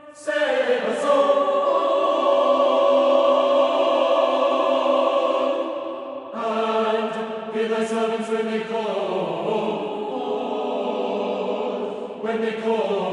Save us all, and hear thy servants when they call, when they call.